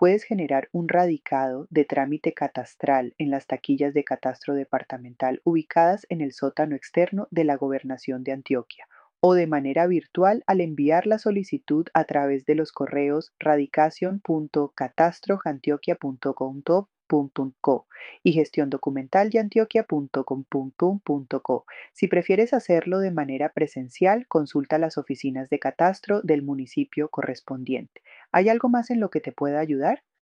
Puedes generar un radicado de trámite catastral en las taquillas de catastro departamental ubicadas en el sótano externo de la Gobernación de Antioquia o de manera virtual al enviar la solicitud a través de los correos radicación.catastrojantioquia.gov.co y gestiondocumentaldeantioquia.com.co. Si prefieres hacerlo de manera presencial, consulta las oficinas de catastro del municipio correspondiente. ¿Hay algo más en lo que te pueda ayudar?